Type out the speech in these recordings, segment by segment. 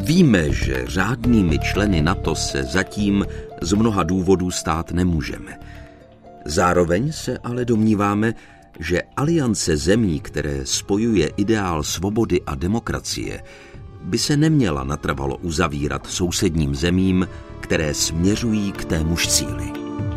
Víme, že řádnými členy NATO se zatím z mnoha důvodů stát nemůžeme. Zároveň se ale domníváme, že aliance zemí, které spojuje ideál svobody a demokracie, by se neměla natrvalo uzavírat sousedním zemím, které směřují k témuž cíli.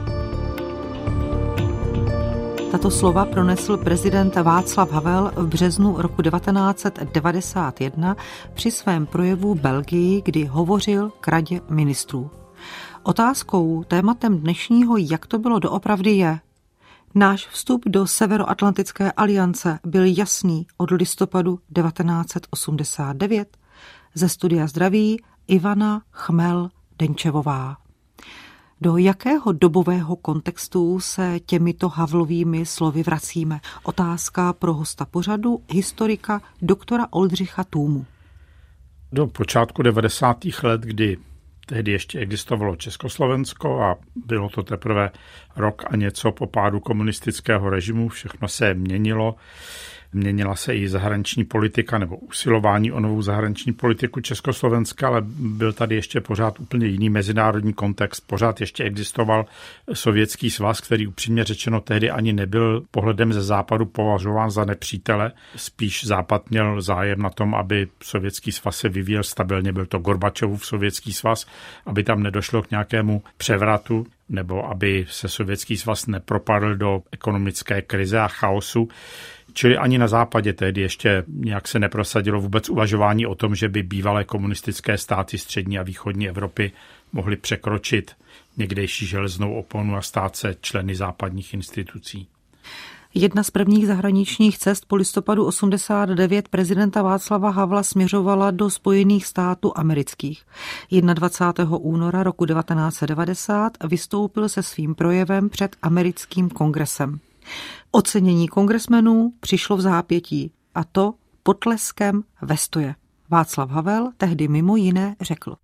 Tato slova pronesl prezident Václav Havel v březnu roku 1991 při svém projevu Belgii, kdy hovořil k Radě ministrů. Otázkou, tématem dnešního Jak to bylo doopravdy je: náš vstup do Severoatlantické aliance byl jasný od listopadu 1989. Ze studia zdraví Ivana Chmel-Denčevová. Do jakého dobového kontextu se těmito Havlovými slovy vracíme? Otázka pro hosta pořadu, historika doktora Oldřicha Tůmu. Do počátku 90. let, kdy tehdy ještě existovalo Československo a bylo to teprve rok a něco po pádu komunistického režimu, všechno se měnilo. Měnila se i zahraniční politika nebo usilování o novou zahraniční politiku Československa, ale byl tady ještě pořád úplně jiný mezinárodní kontext. Pořád ještě existoval Sovětský svaz, který upřímně řečeno tehdy ani nebyl pohledem ze západu považován za nepřítele. Spíš západ měl zájem na tom, aby Sovětský svaz se vyvíjel stabilně. Byl to Gorbačovův Sovětský svaz, aby tam nedošlo k nějakému převratu, nebo aby se Sovětský svaz nepropadl do ekonomické krize a chaosu. Čili ani na západě tehdy ještě nějak se neprosadilo vůbec uvažování o tom, že by bývalé komunistické státy střední a východní Evropy mohly překročit někdejší železnou oponu a stát se členy západních institucí. Jedna z prvních zahraničních cest po listopadu 89 prezidenta Václava Havla směřovala do Spojených států amerických. 21. února roku 1990 vystoupil se svým projevem před americkým kongresem. Ocenění kongresmenů přišlo v zápětí, a to potleskem ve stoje. Václav Havel tehdy mimo jiné řekl: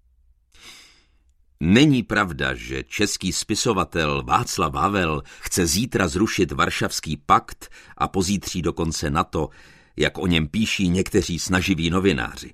Není pravda, že český spisovatel Václav Havel chce zítra zrušit Varšavský pakt a pozítří dokonce NATO, jak o něm píší někteří snaživí novináři.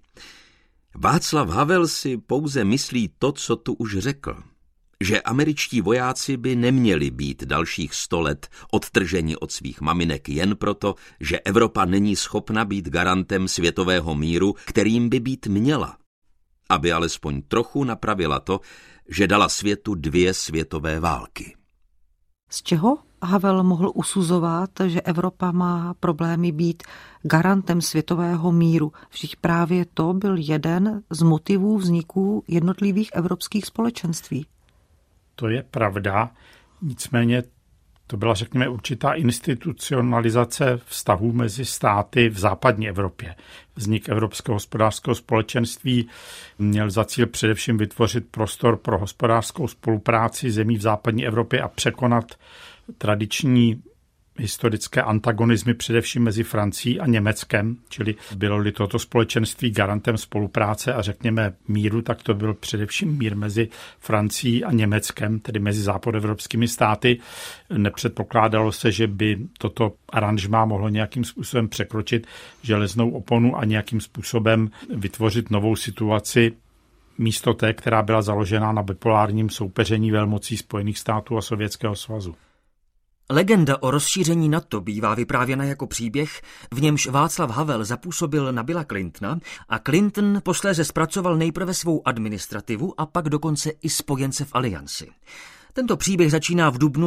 Václav Havel si pouze myslí to, co tu už řekl. Že američtí vojáci by neměli být dalších 100 let odtrženi od svých maminek jen proto, že Evropa není schopna být garantem světového míru, kterým by být měla. Aby alespoň trochu napravila to, že dala světu 2 světové války. Z čeho Havel mohl usuzovat, že Evropa má problémy být garantem světového míru? Vždyť právě to byl jeden z motivů vzniku jednotlivých evropských společenství. To je pravda, nicméně to byla, řekněme, určitá institucionalizace vztahů mezi státy v západní Evropě. Vznik Evropského hospodářského společenství měl za cíl především vytvořit prostor pro hospodářskou spolupráci zemí v západní Evropě a překonat tradiční historické antagonizmy především mezi Francií a Německem, čili bylo-li toto společenství garantem spolupráce a řekněme míru, tak to byl především mír mezi Francií a Německem, tedy mezi západoevropskými státy. Nepředpokládalo se, že by toto aranžmá mohlo nějakým způsobem překročit železnou oponu a nějakým způsobem vytvořit novou situaci místo té, která byla založena na bipolárním soupeření velmocí Spojených států a Sovětského svazu. Legenda o rozšíření NATO bývá vyprávěna jako příběh, v němž Václav Havel zapůsobil na Billa Clintona a Clinton posléze zpracoval nejprve svou administrativu a pak dokonce i spojence v alianci. Tento příběh začíná v dubnu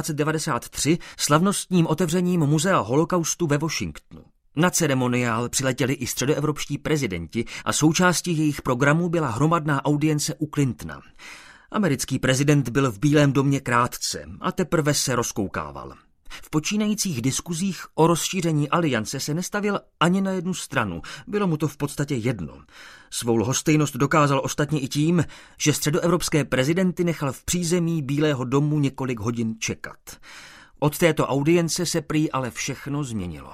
1993 slavnostním otevřením Muzea holokaustu ve Washingtonu. Na ceremoniál přiletěli i středoevropští prezidenti a součástí jejich programu byla hromadná audience u Clintona. Americký prezident byl v Bílém domě krátce a teprve se rozkoukával. V počínajících diskuzích o rozšíření aliance se nestavil ani na jednu stranu, bylo mu to v podstatě jedno. Svou lhostejnost dokázal ostatně i tím, že středoevropské prezidenty nechal v přízemí Bílého domu několik hodin čekat. Od této audience se prý ale všechno změnilo.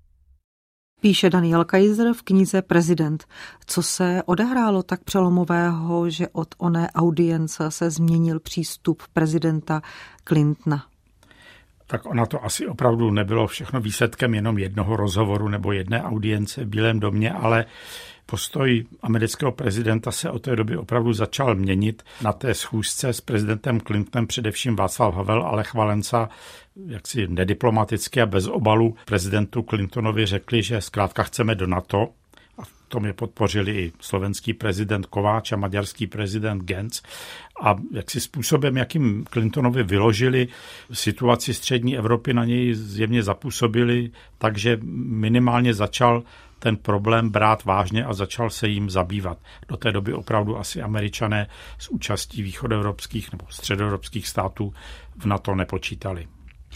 Píše Daniel Kaiser v knize Prezident. Co se odehrálo tak přelomového, že od oné audience se změnil přístup prezidenta Clintona? Tak ona to asi opravdu nebylo všechno výsledkem jenom jednoho rozhovoru nebo jedné audience v Bílém domě, ale Postoj amerického prezidenta se od té doby opravdu začal měnit. Na té schůzce s prezidentem Clintonem především Václav Havel a Lech Valensa jaksi nediplomaticky a bez obalu prezidentu Clintonovi řekli, že zkrátka chceme do NATO. A v tom je podpořili i slovenský prezident Kováč a maďarský prezident Gentz. A jaksi způsobem, jakým Clintonovi vyložili situaci střední Evropy, na něj zjevně zapůsobili, takže minimálně začal ten problém brát vážně a začal se jim zabývat. Do té doby opravdu asi Američané s účastí východoevropských nebo středoevropských států v NATO nepočítali.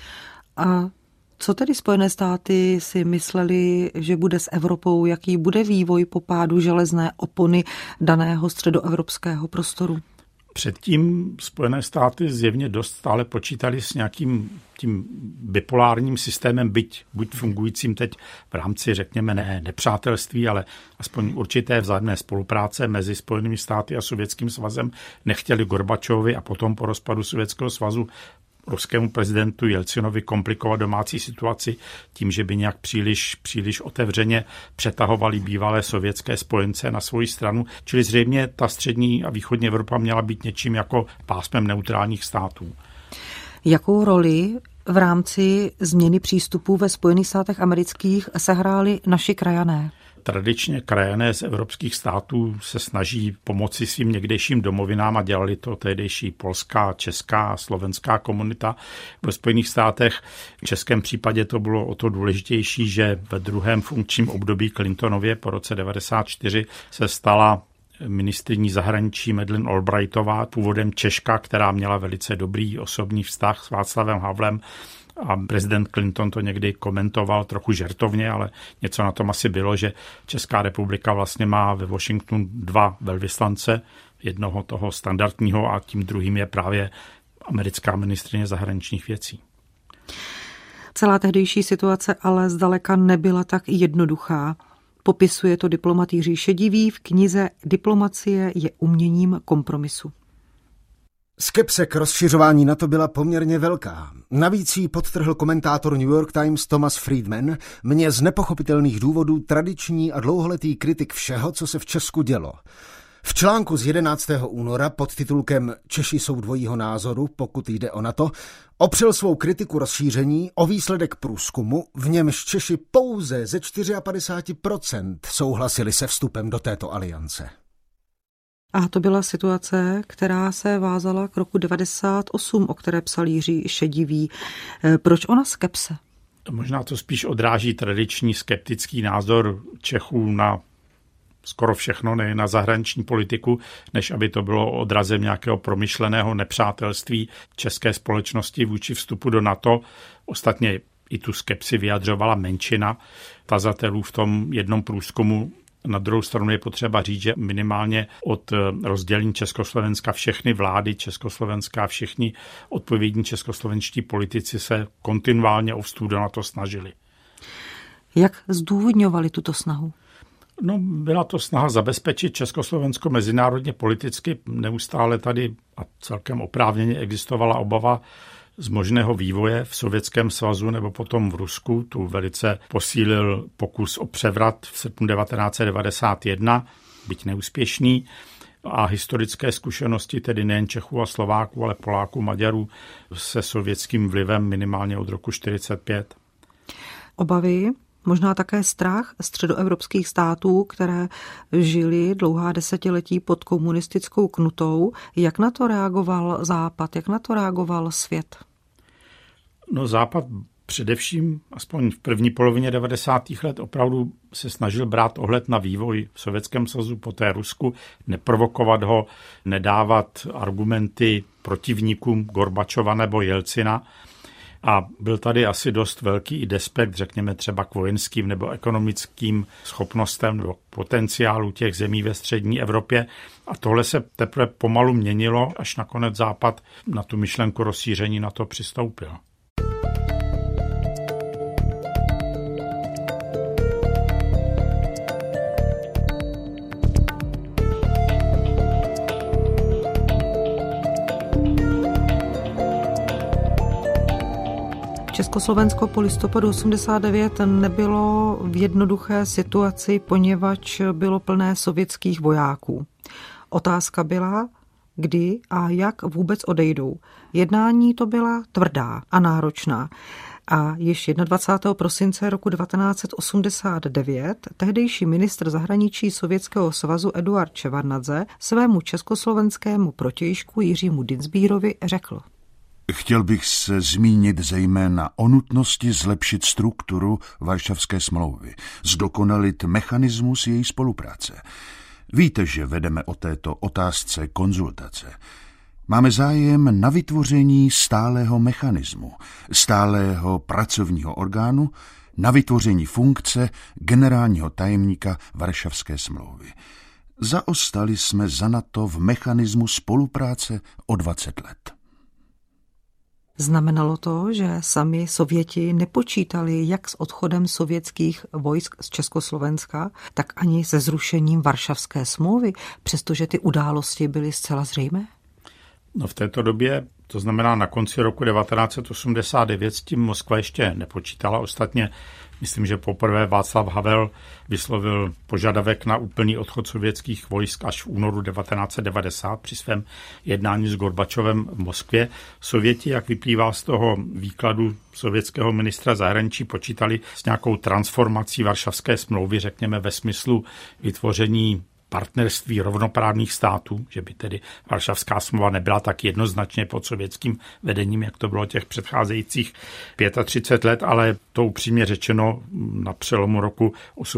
A co tedy Spojené státy si mysleli, že bude s Evropou, jaký bude vývoj po pádu železné opony daného středoevropského prostoru? Předtím Spojené státy zjevně dost stále počítali s nějakým tím bipolárním systémem, byť buď fungujícím teď v rámci, řekněme, ne nepřátelství, ale aspoň určité vzájemné spolupráce mezi Spojenými státy a Sovětským svazem. Nechtěli Gorbačovi a potom po rozpadu Sovětského svazu ruskému prezidentu Jelcinovi komplikovat domácí situaci tím, že by nějak příliš otevřeně přetahovali bývalé sovětské spojence na svoji stranu. Čili zřejmě ta střední a východní Evropa měla být něčím jako pásmem neutrálních států. Jakou roli v rámci změny přístupů ve Spojených státech amerických sehráli naši krajané? Tradičně krajané z evropských států se snaží pomoci svým někdejším domovinám a dělali to tehdejší polská, česká, slovenská komunita ve Spojených státech. V českém případě to bylo o to důležitější, že ve druhém funkčním období Clintonově po roce 1994 se stala ministryní zahraničí Madeleine Albrightová, původem Češka, která měla velice dobrý osobní vztah s Václavem Havlem. A prezident Clinton to někdy komentoval trochu žertovně, ale něco na tom asi bylo, že Česká republika vlastně má ve Washingtonu 2 velvyslance, jednoho toho standardního a tím druhým je právě americká ministryně zahraničních věcí. Celá tehdejší situace ale zdaleka nebyla tak jednoduchá. Popisuje to diplomat Jiří Šedivý v knize Diplomacie je uměním kompromisu. Skepse k rozšiřování NATO byla poměrně velká. Navíc ji podtrhl komentátor New York Times Thomas Friedman, mně z nepochopitelných důvodů tradiční a dlouholetý kritik všeho, co se v Česku dělo. V článku z 11. února pod titulkem Češi jsou dvojího názoru, pokud jde o NATO, opřel svou kritiku rozšíření o výsledek průzkumu, v němž Češi pouze ze 54% souhlasili se vstupem do této aliance. A to byla situace, která se vázala k roku 1998, o které psal Jiří Šedivý. Proč ona skepse? Možná to spíš odráží tradiční skeptický názor Čechů na skoro všechno, nejen na zahraniční politiku, než aby to bylo odrazem nějakého promyšleného nepřátelství české společnosti vůči vstupu do NATO. Ostatně i tu skepsi vyjadřovala menšina tazatelů v tom jednom průzkumu. Na druhou stranu je potřeba říct, že minimálně od rozdělení Československa všechny vlády Československa a všichni odpovědní českoslovenští politici se kontinuálně o vstup do NATO snažili. Jak zdůvodňovali tuto snahu? No, byla to snaha zabezpečit Československo mezinárodně politicky. Neustále tady a celkem oprávněně existovala obava z možného vývoje v Sovětském svazu nebo potom v Rusku. Tu velice posílil pokus o převrat v srpnu 1991, byť neúspěšný. A historické zkušenosti, tedy nejen Čechů a Slováků, ale Poláků, Maďarů se sovětským vlivem minimálně od roku 1945. Obavy, možná také strach středoevropských států, které žili dlouhá desetiletí pod komunistickou knutou. Jak na to reagoval Západ, jak na to reagoval svět? No, Západ především, aspoň v první polovině 90. let, opravdu se snažil brát ohled na vývoj v Sovětském svazu, poté Rusku, neprovokovat ho, nedávat argumenty protivníkům Gorbačova nebo Jelcina. A byl tady asi dost velký i despekt, řekněme třeba k vojenským nebo ekonomickým schopnostem nebo potenciálu těch zemí ve střední Evropě. A tohle se teprve pomalu měnilo, až nakonec Západ na tu myšlenku rozšíření na to přistoupil. V Československo po listopadu 89 nebylo v jednoduché situaci, poněvadž bylo plné sovětských vojáků. Otázka byla, kdy a jak vůbec odejdou. Jednání to byla tvrdá a náročná. A již 21. prosince roku 1989 tehdejší ministr zahraničí Sovětského svazu Eduard Ševardnadze svému československému protějšku Jiřímu Dienstbierovi řekl: Chtěl bych se zmínit zejména o nutnosti zlepšit strukturu Varšavské smlouvy, zdokonalit mechanismus její spolupráce. Víte, že vedeme o této otázce konzultace. Máme zájem na vytvoření stálého mechanismu, stálého pracovního orgánu, na vytvoření funkce generálního tajemníka Varšavské smlouvy. Zaostali jsme za NATO v mechanismu spolupráce o 20 let. Znamenalo to, že sami Sověti nepočítali jak s odchodem sovětských vojsk z Československa, tak ani se zrušením Varšavské smlouvy, přestože ty události byly zcela zřejmé? No v této době, to znamená na konci roku 1989, s tím Moskva ještě nepočítala. Ostatně myslím, že poprvé Václav Havel vyslovil požadavek na úplný odchod sovětských vojsk až v únoru 1990 při svém jednání s Gorbačovem v Moskvě. Sověti, jak vyplývá z toho výkladu sovětského ministra zahraničí, počítali s nějakou transformací Varšavské smlouvy, řekněme ve smyslu vytvoření partnerství rovnoprávných států, že by tedy Varšavská smlouva nebyla tak jednoznačně pod sovětským vedením, jak to bylo těch předcházejících 35 let, ale to upřímně řečeno na přelomu roku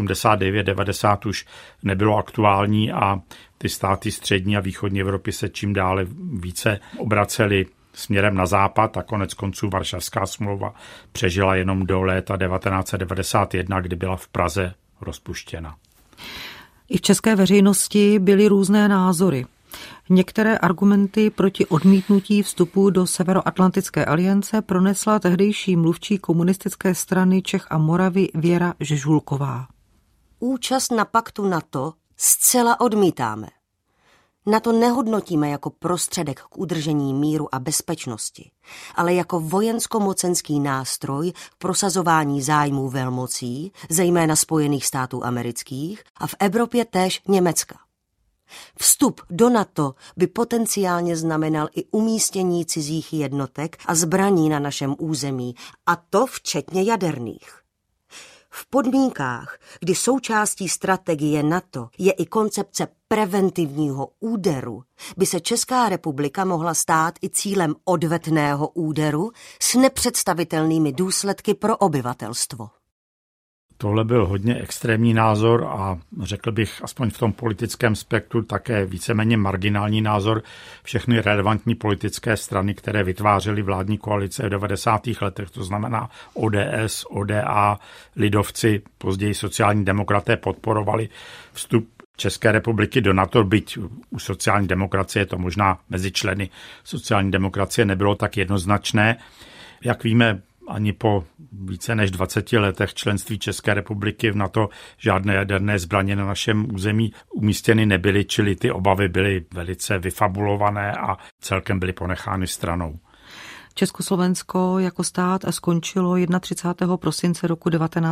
89-90 už nebylo aktuální a ty státy střední a východní Evropy se čím dále více obracely směrem na západ a konec konců Varšavská smlouva přežila jenom do léta 1991, kdy byla v Praze rozpuštěna. I v české veřejnosti byly různé názory. Některé argumenty proti odmítnutí vstupu do Severoatlantické aliance pronesla tehdejší mluvčí komunistické strany Čech a Moravy Věra Žežulková. Účast na paktu NATO zcela odmítáme. NATO nehodnotíme jako prostředek k udržení míru a bezpečnosti, ale jako vojensko-mocenský nástroj k prosazování zájmů velmocí, zejména Spojených států amerických a v Evropě též Německa. Vstup do NATO by potenciálně znamenal i umístění cizích jednotek a zbraní na našem území, a to včetně jaderných. V podmínkách, kdy součástí strategie NATO je i koncepce preventivního úderu, by se Česká republika mohla stát i cílem odvetného úderu s nepředstavitelnými důsledky pro obyvatelstvo. Tohle byl hodně extrémní názor a řekl bych aspoň v tom politickém spektru také víceméně marginální názor. Všechny relevantní politické strany, které vytvářely vládní koalice v 90. letech, to znamená ODS, ODA, lidovci, později sociální demokraté podporovali vstup České republiky do NATO, byť u sociální demokracie to možná mezi členy sociální demokracie nebylo tak jednoznačné. Jak víme, ani po více než 20 letech členství České republiky v NATO žádné jaderné zbraně na našem území umístěny nebyly, čili ty obavy byly velice vyfabulované a celkem byly ponechány stranou. Československo jako stát skončilo 31. prosince roku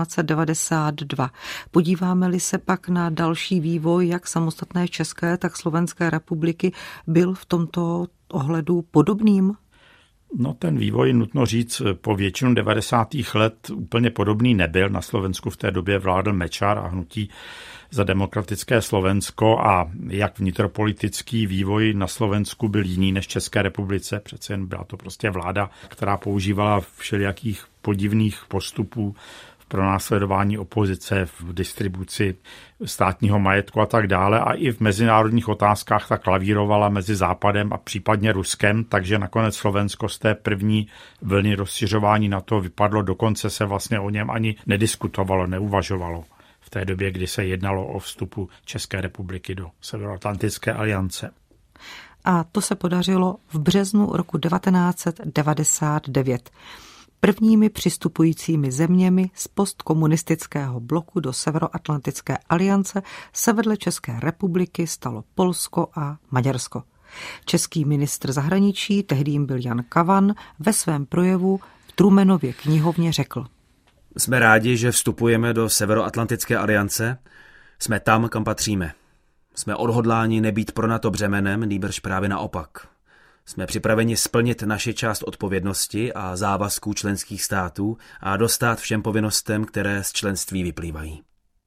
1992. Podíváme-li se pak na další vývoj jak samostatné České, tak Slovenské republiky, byl v tomto ohledu podobným? No ten vývoj, nutno říct, po většinu 90. let úplně podobný nebyl. Na Slovensku v té době vládl Mečiar a hnutí za demokratické Slovensko a jak vnitropolitický vývoj na Slovensku byl jiný než v České republice. Přece jen byla to prostě vláda, která používala všelijakých podivných postupů pro následování opozice, v distribuci státního majetku a tak dále. A i v mezinárodních otázkách tak klavírovala mezi Západem a případně Ruskem, takže nakonec Slovensko z té první vlny rozšiřování NATO vypadlo, dokonce se vlastně o něm ani nediskutovalo, neuvažovalo v té době, kdy se jednalo o vstupu České republiky do Severoatlantické aliance. A to se podařilo v březnu roku 1999. Prvními přistupujícími zeměmi z postkomunistického bloku do Severoatlantické aliance se vedle České republiky stalo Polsko a Maďarsko. Český ministr zahraničí, tehdy jim byl Jan Kavan, ve svém projevu v Trumanově knihovně řekl: Jsme rádi, že vstupujeme do Severoatlantické aliance. Jsme tam, kam patříme. Jsme odhodláni nebýt pro NATO břemenem, nýbrž právě naopak. Jsme připraveni splnit naši část odpovědnosti a závazků členských států a dostát všem povinnostem, které z členství vyplývají.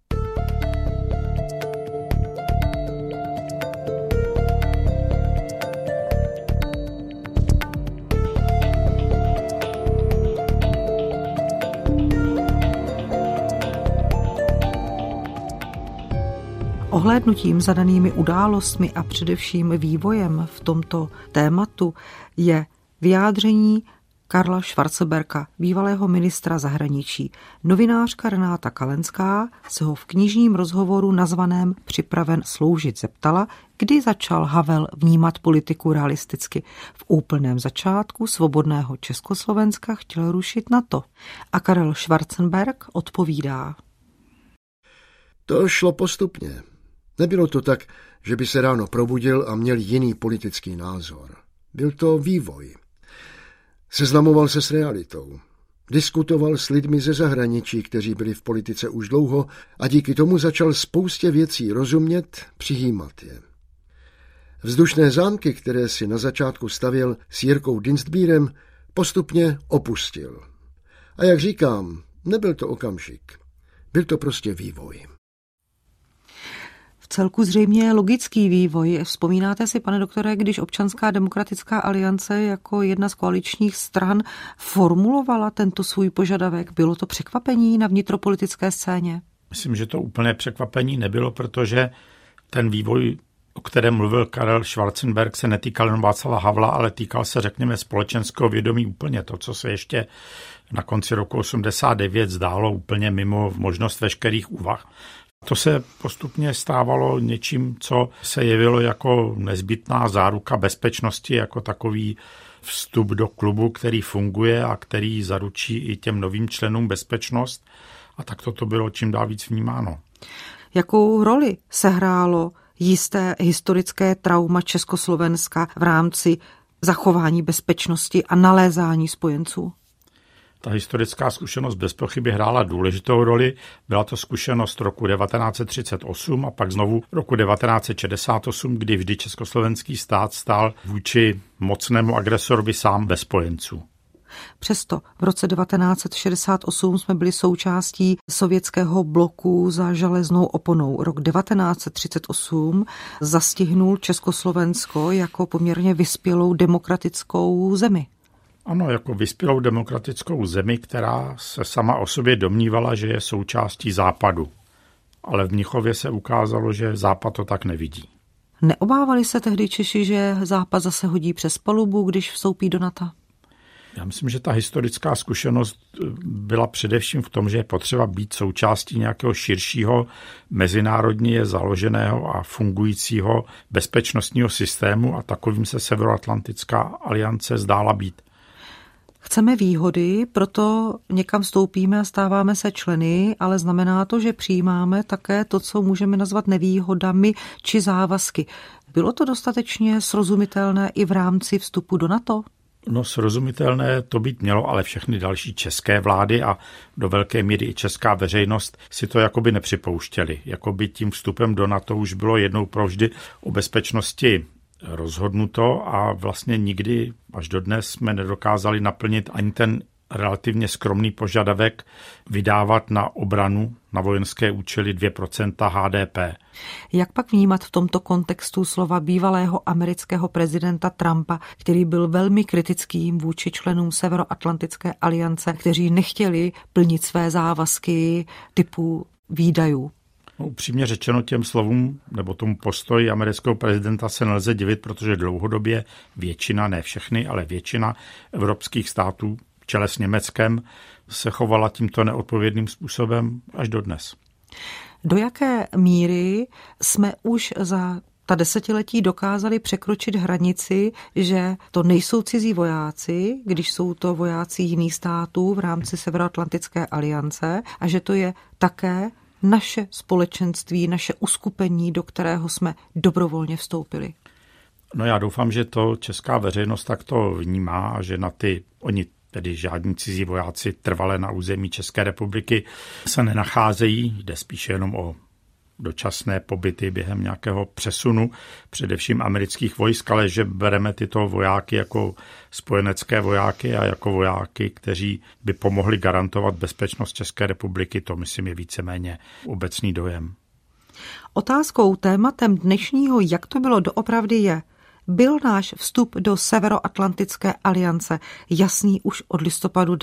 Ohlédnutím za danými událostmi a především vývojem v tomto tématu je vyjádření Karla Schwarzenberga, bývalého ministra zahraničí. Novinářka Renáta Kalenská se ho v knižním rozhovoru nazvaném Připraven sloužit zeptala, kdy začal Havel vnímat politiku realisticky. V úplném začátku svobodného Československa chtěl rušit NATO. A Karel Schwarzenberg odpovídá: To šlo postupně. Nebylo to tak, že by se ráno probudil a měl jiný politický názor. Byl to vývoj. Seznamoval se s realitou. Diskutoval s lidmi ze zahraničí, kteří byli v politice už dlouho, a díky tomu začal spoustě věcí rozumět, přijímat je. Vzdušné zámky, které si na začátku stavěl s Jirkou Dienstbierem, postupně opustil. A jak říkám, nebyl to okamžik. Byl to prostě vývoj. V celku zřejmě logický vývoj. Vzpomínáte si, pane doktore, když Občanská demokratická aliance jako jedna z koaličních stran formulovala tento svůj požadavek? Bylo to překvapení na vnitropolitické scéně? Myslím, že to úplně překvapení nebylo, protože ten vývoj, o kterém mluvil Karel Schwarzenberg, se netýkal jen Václava Havla, ale týkal se, řekněme, společenského vědomí úplně to, co se ještě na konci roku 89 zdálo úplně mimo možnost veškerých úvah. To se postupně stávalo něčím, co se jevilo jako nezbytná záruka bezpečnosti, jako takový vstup do klubu, který funguje a který zaručí i těm novým členům bezpečnost. A tak to bylo čím dál víc vnímáno. Jakou roli sehrálo jisté historické trauma Československa v rámci zachování bezpečnosti a nalézání spojenců? Ta historická zkušenost bez pochyby hrála důležitou roli. Byla to zkušenost roku 1938 a pak znovu roku 1968, kdy vždy československý stát stál vůči mocnému agresorovi sám bez spojenců. Přesto v roce 1968 jsme byli součástí sovětského bloku za železnou oponou. Rok 1938 zastihnul Československo jako poměrně vyspělou demokratickou zemi. Ano, jako vyspělou demokratickou zemi, která se sama o sobě domnívala, že je součástí Západu. Ale v Mnichově se ukázalo, že Západ to tak nevidí. Neobávali se tehdy Češi, že Západ zase hodí přes palubu, když vstoupí do NATO? Já myslím, že ta historická zkušenost byla především v tom, že je potřeba být součástí nějakého širšího, mezinárodně založeného a fungujícího bezpečnostního systému a takovým se Severoatlantická aliance zdála být. Chceme výhody, proto někam vstoupíme a stáváme se členy, ale znamená to, že přijímáme také to, co můžeme nazvat nevýhodami či závazky. Bylo to dostatečně srozumitelné i v rámci vstupu do NATO? No, srozumitelné to být mělo, ale všechny další české vlády a do velké míry i česká veřejnost si to jakoby nepřipouštěli. Jakoby tím vstupem do NATO už bylo jednou provždy o bezpečnosti rozhodnuto a vlastně nikdy až dodnes jsme nedokázali naplnit ani ten relativně skromný požadavek vydávat na obranu na vojenské účely 2% HDP. Jak pak vnímat v tomto kontextu slova bývalého amerického prezidenta Trumpa, který byl velmi kritickým vůči členům Severoatlantické aliance, kteří nechtěli plnit své závazky typu výdajů? No, upřímně řečeno těm slovům nebo tomu postoji amerického prezidenta se nelze divit, protože dlouhodobě většina, ne všechny, ale většina evropských států v čele s Německem se chovala tímto neodpovědným způsobem až dodnes. Do jaké míry jsme už za ta desetiletí dokázali překročit hranici, že to nejsou cizí vojáci, když jsou to vojáci jiných států v rámci Severoatlantické aliance a že to je také naše společenství, naše uskupení, do kterého jsme dobrovolně vstoupili? No já doufám, že to česká veřejnost takto vnímá a že oni tedy žádní cizí vojáci trvale na území České republiky se nenacházejí, jde spíše jenom o dočasné pobyty během nějakého přesunu, především amerických vojsk, ale že bereme tyto vojáky jako spojenecké vojáky a jako vojáky, kteří by pomohli garantovat bezpečnost České republiky, to myslím je víceméně obecný dojem. Otázkou, tématem dnešního Jak to bylo doopravdy je, byl náš vstup do Severoatlantické aliance jasný už od listopadu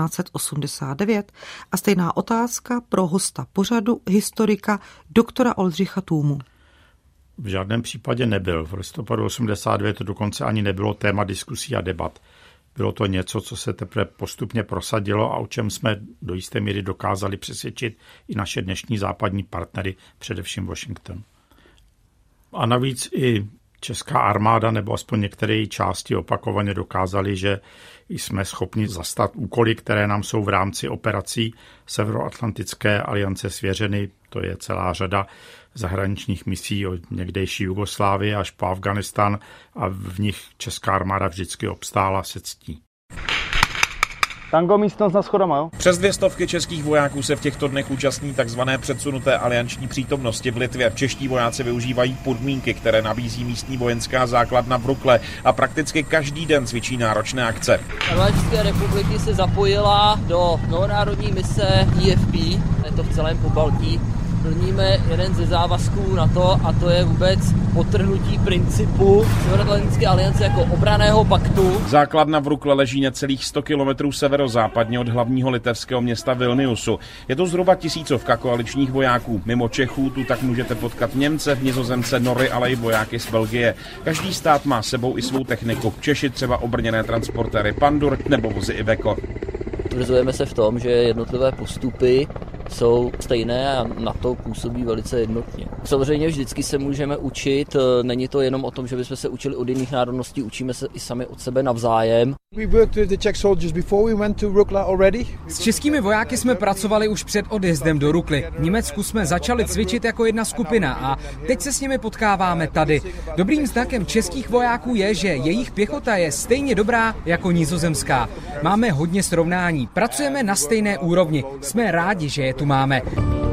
1989 a stejná otázka pro hosta pořadu, historika doktora Oldřicha Tůmu. V žádném případě nebyl. V listopadu 1989 to dokonce ani nebylo téma diskusí a debat. Bylo to něco, co se teprve postupně prosadilo a o čem jsme do jisté míry dokázali přesvědčit i naše dnešní západní partnery, především Washington. A navíc i česká armáda nebo aspoň některé její části opakovaně dokázali, že jsme schopni zastat úkoly, které nám jsou v rámci operací Severoatlantické aliance svěřeny. To je celá řada zahraničních misí od někdejší Jugoslávie až po Afghánistán a v nich česká armáda vždycky obstála se ctí. Tango místnost na schodama, jo? Přes 200 českých vojáků se v těchto dnech účastní takzvané předsunuté alianční přítomnosti v Litvě. Čeští vojáci využívají podmínky, které nabízí místní vojenská základna v Rukle a prakticky každý den cvičí náročné akce. Armáda České republiky se zapojila do mnohonárodní mise IFP, je to v celém Pobaltí. Plníme jeden ze závazků NATO a to je vůbec podtrhnutí principu Severoatlantické aliance jako obranného paktu. Základna v Rukle leží necelých 100 kilometrů severozápadně od hlavního litevského města Vilniusu. Je to zhruba 1000 koaličních vojáků. Mimo Čechů tu tak můžete potkat Němce, Nizozemce, Nory, ale i vojáky z Belgie. Každý stát má sebou i svou techniku. Češi třeba obrněné transportéry Pandur nebo vozy Iveco. Tvrzujeme se v tom, že jednotlivé postupy jsou stejné a na to působí velice jednotně. Samozřejmě vždycky se můžeme učit, není to jenom o tom, že bychom se učili od jiných národností, učíme se i sami od sebe navzájem. S českými vojáky jsme pracovali už před odjezdem do Rukly. V Německu jsme začali cvičit jako jedna skupina a teď se s nimi potkáváme tady. Dobrým znakem českých vojáků je, že jejich pěchota je stejně dobrá jako nizozemská. Máme hodně srovnání, pracujeme na stejné úrovni, jsme rádi, že je tu máme.